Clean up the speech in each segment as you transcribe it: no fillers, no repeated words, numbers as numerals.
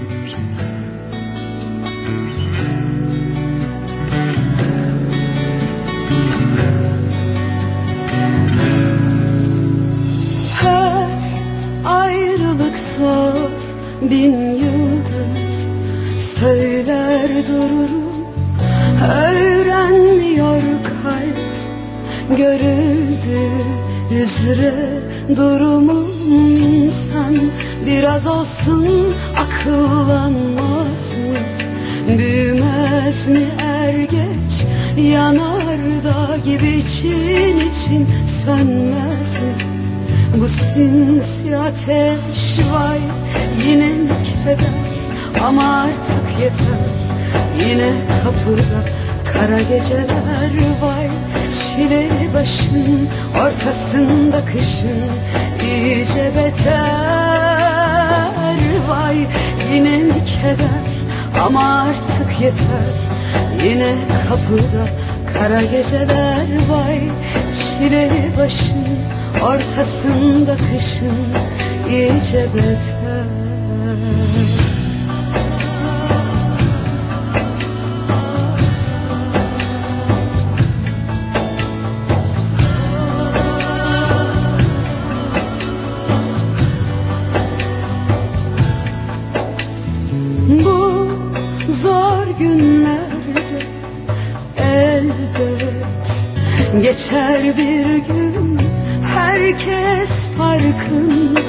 Her ayrılık zor, 1000 yıldır söyler dururum. Öğrenmiyor kalp, görüldüğü üzere durumum. İnsan biraz olsun akıllanmaz mı? Büyümez mi er geç? Yanar dağ gibi için için sönmez mi? Bu sinsi ateş vay, yine mi keder? Ama artık yeter. Yine kapıda kara geceler vay, çileli başın ortasında kışın iyice beter. Vay yine mi keder? Ama artık yeter. Yine kapıda kara geceler vay, çileli başın ortasında kışın iyice beter. Bu zor günlerde elbet geçer bir gün. Herkes farkında,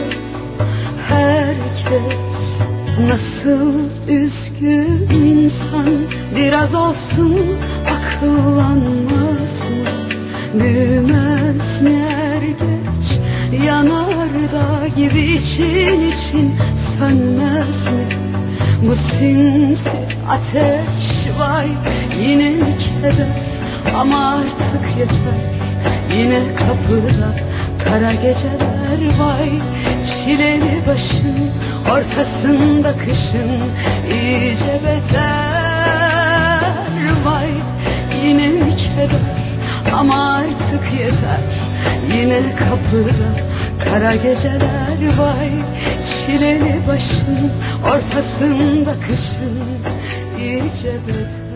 herkes nasıl üzgün. İnsan biraz olsun akıllanmaz mı? Büyümez mi er geç? Yanar dağ gibi için için sönmez mi? Bu sinsi ateş vay, yine mi keder? Ama artık yeter. Yine kapıda kara geceler vay, çileli başın ortasında kışın iyice beter. Vay yine mi keder? Ama artık yeter. Yine kapıda kara geceler vay, çileli başın ortasında kışın iyice beter.